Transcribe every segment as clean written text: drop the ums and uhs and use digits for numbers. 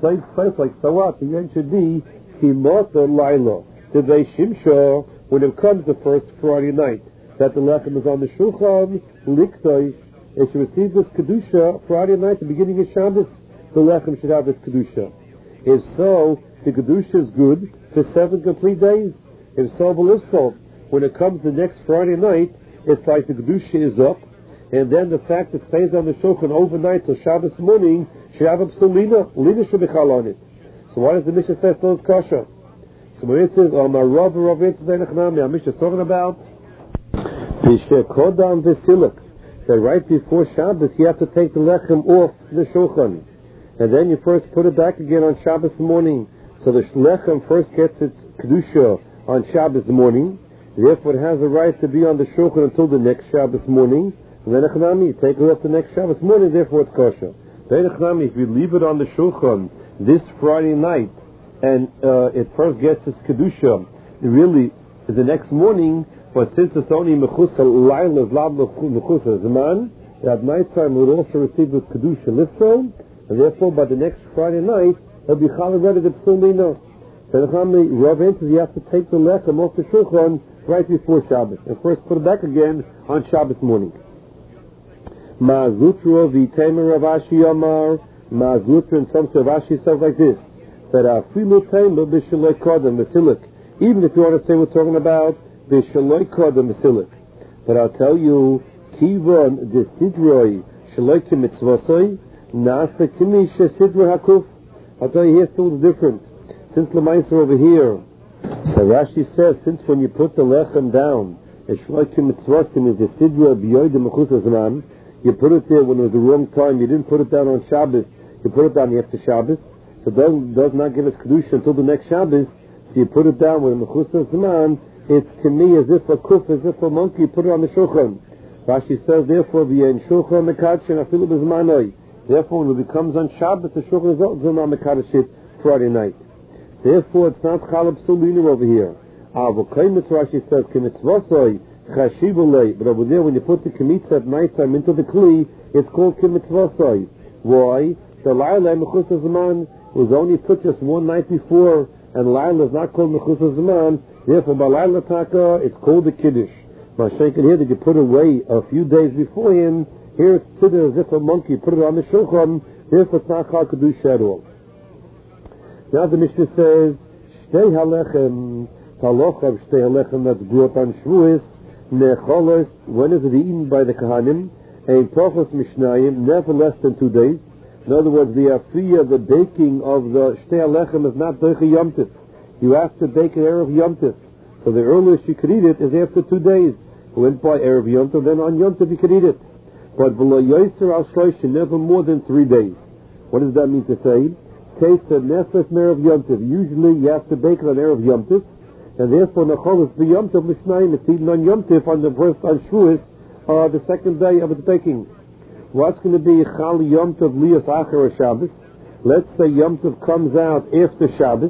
like so what? The end should be Kimota Laila. The Day Shimsha, when it comes the first Friday night, that the lechem is on the Shulchan, Liktoi, if you receive this Kedusha Friday night, the beginning of Shabbos, the lechem should have this Kedusha. If so, the Kedusha is good for 7 complete days. If so, when it comes the next Friday night, it's like the Kedusha is up, and then the fact that it stays on the Shulchan overnight till Shabbos morning should have a Psalina. Lina should be chal on it. So why does the Mishnah say those kasha? So when it says, our Mishnah is talking about Kodam Vesilik, that right before Shabbos you have to take the lechem off the Shulchan, and then you first put it back again on Shabbos morning. So the lechem first gets its Kedusha on Shabbos morning, therefore it has a right to be on the Shulchan until the next Shabbos morning, and then you take it off the next Shabbos morning, therefore it's kosher. Then if you leave it on the Shulchan this Friday night, and it first gets its Kedusha, really the next morning, but since it's only Mechusa Laila is Lab Mechusa Zaman, at night time it will also receive the Kedusha Lifto, and therefore by the next Friday night it'll be Chala ready to Psulina. So Rav answers you have to take the lechem off the Shulchan right before Shabbos, and first put it back again on Shabbos morning. Ma'azutro v'temer Ravashi Amar, Ma'azutro, and some say Ravashi says like this, that Afilu Temer b'shaloi kodem v'silik, even if you understand what we're talking about, b'shaloi kodem v'silik. But I'll tell you, Kivon de Sidroi shaloi kimitzvosoi, Nasa kimi shesidro hakuf. I'll tell you here still it's different. Since Lemaiser over here, so Rashi says, since when you put the lechem down, shaloi kimitzvosim is the sidro b'yoyde mechusa zman, you put it there when it was the wrong time, you didn't put it down on Shabbos, you put it down after Shabbos, so it does not give us Kedusha until the next Shabbos, so you put it down with a Mechusa Zman, it's to me as if a kuf, as if a monkey, you put it on the Shulchan. Rashi says, therefore, v'yen Shulchan mekadshin afilu b'zmanoi. Therefore, when it becomes on Shabbos, the Shulchan is also not mekadashit Friday night. Therefore, it's not Chalab Sulina over here. Avokaimitz, Rashi says, kimitzvosoi, chashibulei, but over there, when you put the kimitza at night time into the kli, it's called kimitzvosoi. Why? The Laila Mechusa Zaman was only put just one night before, and Laila is not called Mechusa Zaman, therefore by Laila Taka, it's called the Kiddush. Mashenkin here that you put away a few days beforehand, here it's considered as if a monkey put it on the Shulchan, therefore it's not called Kedusha at all. Now the Mishnah says, Shtei Halechem, Talochav Shtei Halechem, that's brought on Shavuos, Necholos, when is it eaten by the Kahanim? A Prochos Mishnayim, never less than 2 days. In other words, the afiyah, the baking of the Shtei Halechem is not Doicha Yom Tif. You have to bake it Erev Yom Tif. So the earliest you could eat it is after 2 days. You went by Erev Yom Tif, then on Yom Tif you could eat it. But V'lo Yoser Al Shloishin, never more than 3 days. What does that mean to say? Taste the Nefesh Erev Yom Tif. Usually you have to bake it on Erev Yom Tif, and therefore Necholos B'Yom Tif L'Shnayim, it's eaten on Yom Tif on the first, on Shavuos, the second day of its baking. What's going to be Chal Yom Tov Lias Acher Shabbos? Let's say Yom Tov comes out after Shabbos.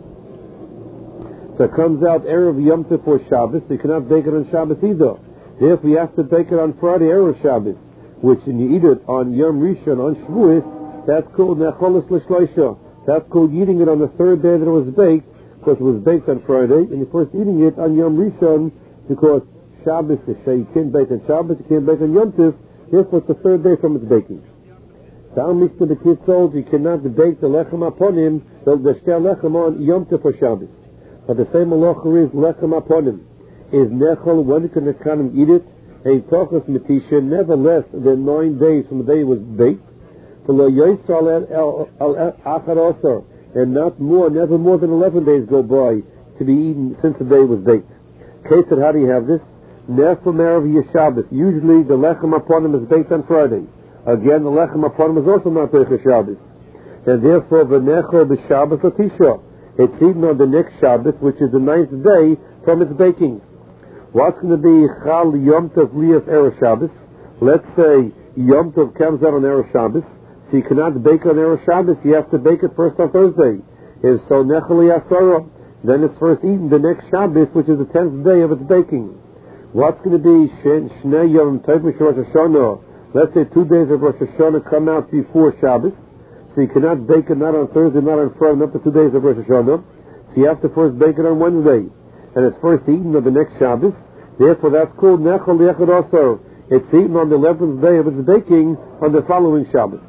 So it comes out Erev Yom Tov for Shabbos. So you cannot bake it on Shabbos either. Therefore you have to bake it on Friday Erev Shabbos, which when you eat it on Yom Rishon, on Shavuos, that's called Necholos L'Shloisha. That's called eating it on the third day that it was baked, because it was baked on Friday, and you're first eating it on Yom Rishon, because Shabbos is you can't bake on Shabbos, you can't bake on Yom Tov. Therefore, it's the third day from its baking. Tal Mishnah, the kid told you cannot bake the lechem upon him, the shtel lechem on Yom Tov for Shabbos. But the same halacha is lechem upon him. Is nechol, when can the kanim eat it? A tochos metisha, never less than 9 days from the day it was baked. V'lo yoser al achar osar, and not more, never more than 11 days go by to be eaten since the day it was baked. Kesed, how do you have this? Nefem Erev Yeshabbos. Usually the lechem upon him is baked on Friday. Again, the lechem upon him is also not Doicha Shabbos. And therefore, v'nechol b'Shabbos l'tisha. It's eaten on the next Shabbos, which is the 9th day from its baking. What's going to be Chal Yom Tov Lias Erev Shabbos? Let's say Yom Tov comes out on Erev Shabbos, so you cannot bake on Erev Shabbos, you have to bake it first on Thursday. If so, Nechol Yasara, then it's first eaten the next Shabbos, which is the 10th day of its baking. What's going to be Shnei Yom Tov Rosh Hashanah? Let's say 2 days of Rosh Hashanah come out before Shabbos. So you cannot bake it not on Thursday, not on Friday, not the 2 days of Rosh Hashanah. So you have to first bake it on Wednesday. And it's first eaten on the next Shabbos. Therefore, that's called Nechol Yechad Asar. It's eaten on the 11th day of its baking on the following Shabbos.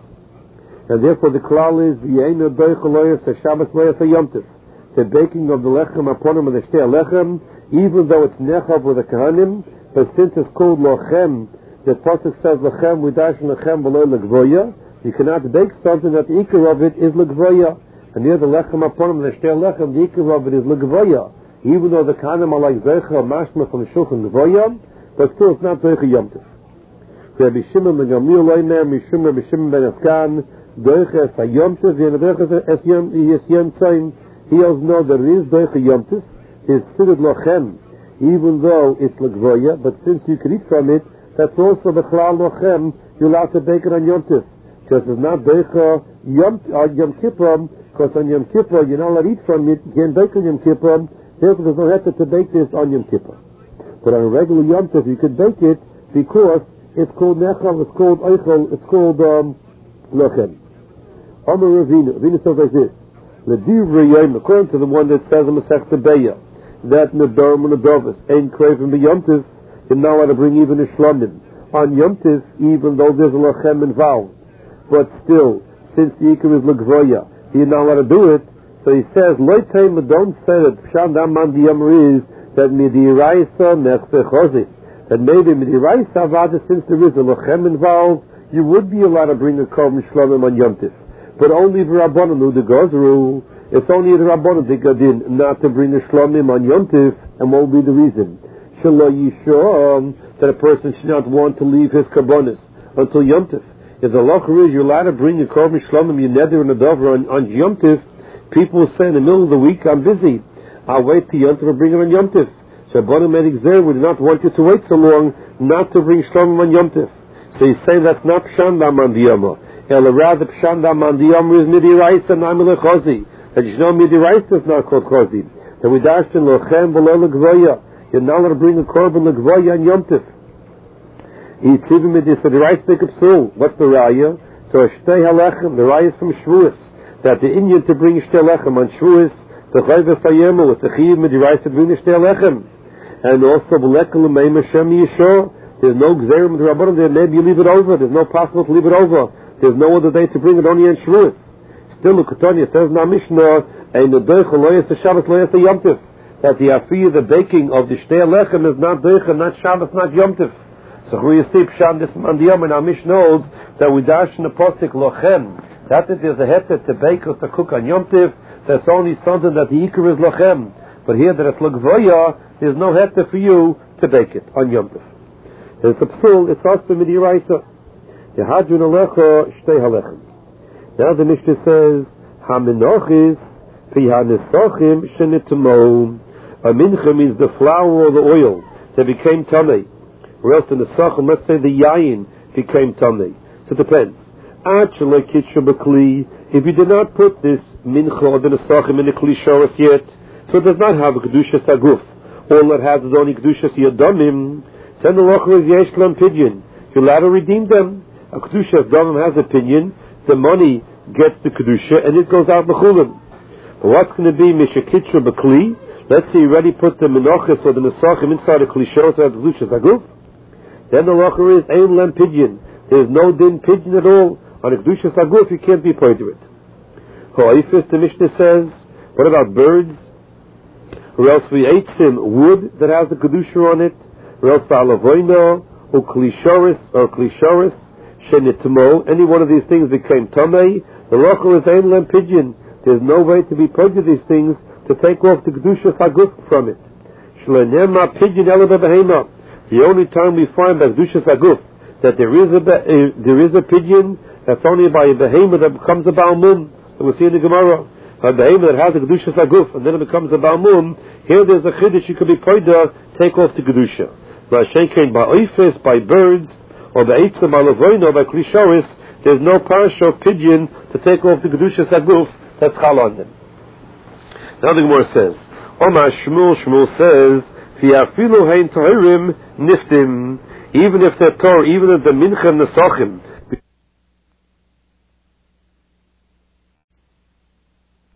And therefore, the klal is V'yeina Doichel Loyas HaShabbos Loyas HaYomtiv. The baking of the lechem upon him of the shtei lechem, even though it's nechav with the kahanim, but since it's called lochem, the pasuk says lochem w'dash lochem below legvoya. You cannot bake something that the ikar of it is legvoya, and near the lechem upon him of the shtei lechem, the ikar of it is legvoya. Even though the kahanim are like zeicha mashma from the shulchan gvoya, but still it's not zeicha yomtiv. Rabbi Shimon ben Gamliel loymer mishum Rabbi Shimon ben Askan doicha es hayomtiv v'yenadoicha es yom tzayim. He also knows that it is doicha yomtiv. It's considered lochem, even though it's legvoya, but since you can eat from it, that's also the chlal lochem. You're allowed to bake it on yomtiv. Just as not doicha yom kippur, because on yom kippur you're not allowed to eat from it. You can't bake on yom kippur. Therefore, there's no heter to bake this on yom kippur. But on a regular yomtiv, you could bake it because it's called nechav, it's called eichel, it's called lochem. Amar Ravina says like this. According to the one that says in Masechta Beya that Nedarim and Nedavis ain't craving the Yomtiv, you're not allowed to bring even a Shlomim on Yomtiv, even though there's a Lachem involved. But still, since the Iker is Legvoya, you're not allowed to do it. So he says, Loitay, don't say that Pshan Daman Diyamar is that Midiraisa Nechse Chozik. That maybe Midiraisa Avada, since there is a Lachem involved, you would be allowed to bring a Korban Shlomim on Yomtiv. But only the Rabbanan the Gozru. It's only the Rabbanan the Gadin not to bring a Shlomim on Yomtiv, and what will be the reason? Shelo Yishom, that a person should not want to leave his Karbonis until Yomtiv. If the locher is you're allowed to bring a Korban Shlomim, you nether and a dover on Yomtiv, people will say in the middle of the week, I'm busy. I'll wait till Yomtiv and bring it on Yomtiv. So Rabbanan Medikzer would not want you to wait so long not to bring Shlomim on Yomtiv. So he's saying that's not Pshan Daman Diyama. Rather, Pshanda Mandiyam is Midiraisa Namile Chosi. That you know Midiraisa is not called Chosi. That we dashed in Lochem below Legvoya. You're not allowed to bring a korban Legvoya and Yomtiv. Yitzivim Midiraisa Dekapsul. What's the Raya? So Shtei Halechem. The Raya is from Shvuas. That the Indian to bring Shtei Lechem on Shvuas, the Chayvah Sayemu, with the Chiv Midiraisa to bring Shtei Lechem. And also, B'lekel L'meim Hashem Yishor. There's no Gzerim with the Rabbanon there. Maybe you leave it over. There's no possible to leave it over. There's no other day to bring it only in Shavuos. Still, the Ketanya says in our Mishnah, that the afiyah, the baking of the Shtei Lechem is not Deicha, not Shabbos, not Yomtiv. So who you see Pshan this Mandiyam in our Mishnah holds that we dash in the postik Lochem. That if there's a heter to bake or to cook on Yomtiv, that's only something that the Iker is Lochem. But here that it's Lagvoya, there's no heter for you to bake it on Yomtiv. It's a psul, it's also Midiraisa. Now the Mishnah says, Haminochis fi hanesochim shenitamo. A mincha means the flour or the oil that became tamei. Or else the nesachim, let's say the yayin, became tamei. So it depends. If you did not put this mincha or the nesachim in the kli shoros yet, so it does not have a kedusha saguf. All it has is only kedusha yadamim. Then the locher is yesh lam pidyon. You're allowed to redeem them. A Kedusha Damim has opinion, the money gets the Kedusha and it goes out Mechulim. But what's going to be Mishakitra Bakli? Let's say you already put the Menochis or the Nesachim inside a Klishos or the Kedusha Zaguf. Then the Locher is Ein Lem Pidyon. There's no din Pidyon at all. On a Kedusha Zaguf you can't be part of it. Ha'ifis, the Mishnah says, what about birds? Or else we ate some wood that has a Kedusha on it. Or else Ba'alavoino, or Klishoris, Shenitmo, any one of these things became Tomei. The lochel is Ein Lem Pidyon. There's no way to be put to these things to take off the Kedusha Saguf from it. Shlenema Pidyon Ela Behema. The only time we find by Kedusha Saguf that there is a Pidyon, that's only by a Behema that becomes a Balmum. And we'll see in the Gemara. A Behema that has a Kedusha Saguf and then it becomes a Balmum. Here there's a Chiddush you could be Poida, take off the Kedusha. By Shenkein, by Oifis, by birds, or by Eitzim, by Lavoino, by Klishoris, there's no parasha of Pidyon to take off the Kedusha Saguf that's chal on them. Now the Gemara says, Omar Shmuel says, Fiafilu hein tohirim niftim, even if they're Torah, even if the Mincha Nesachim,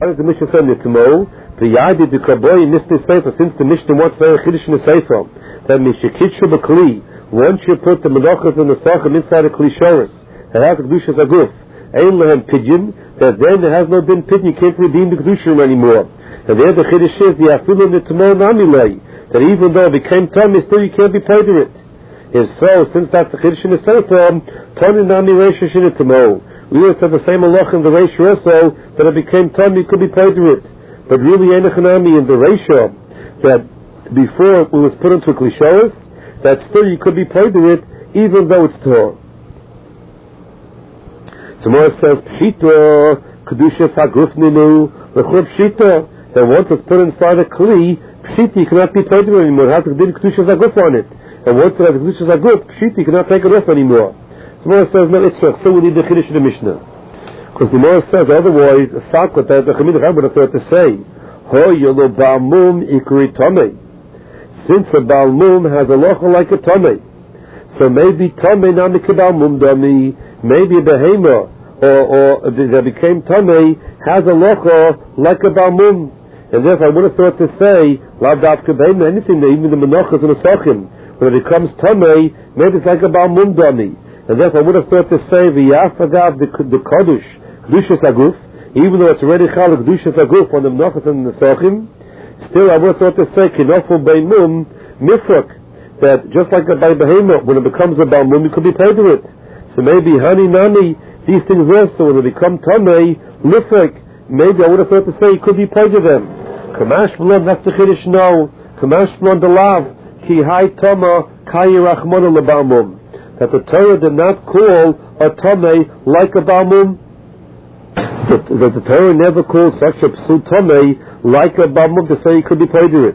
What does the Mishnah say in the Timo? The Yadi the Kaboy Mishnah Sefer, since the Mishnah wants to say a Chiddush in the Sefer, that Mishakitshu B'Kli, once you put the Menachos and the Sachim inside a Kli Shoris, it has a Kedushas Aguf, Ein Lehem Pidyon, that then there has no din Pidyon, you can't redeem the Kedusha anymore. And there the Chiddush is, the Afilu in the Timo Namilei, that even though it became Tamei, still you can't be paid to it. If so, since that's the Chiddush in the Sefer, Tani Nami Reisha Shin Timo. We would have the same halach in the ratio also, that it became time you could be paid to it. But really, Enochanami in the ratio, that before it was put into a Klishoris, that still you could be paid to it, even though it's Torah. Tomorrow says, Pshita, Kedushas HaGuf Ninu, L'chur Pshita, that once it's put inside a Kli, Pshita, you cannot be paid to it anymore. It has to be Kedushas HaGuf on it. And once it has Kedushas HaGuf, Pshita, you cannot take it off anymore. The Gemara says, no, it's true. So we need the Chiddush in the Mishnah. Because the Gemara says, otherwise, a sakot that the Chamid Chab would have thought to say, Ho yolo ba'almum ikri tomei. Since a ba'almum has a locha like a tomei, so maybe tomei nami k'ba'almum dami, maybe a behema, or that became tomei, has a locha like a ba'almum. And therefore I would have thought to say, lav dafka behema, anything, even the menachos and the sachim, when it becomes tomei, maybe it's like a ba'almum dami. And therefore I would have thought to say v'yafagav the kodush kedushas aguf, even though it's already chal kedushas aguf on the menachos and the sachim, still I would have thought to say kinofel beimum mifrak, that just like by behemoth, when it becomes a balmum, you could be paid to it. So maybe hani nani, these things also, when they become tamei mifrak, maybe I would have thought to say you could be paid to them. Kamash v'lon, that's the chiddush no. Kamash v'lon delav ki hai tama kai rachmona lebalmum. That the Torah did not call a Tomei like a Balmum. That the Torah never called such a Psul Tomei like a Balmum to say he could be paid to it.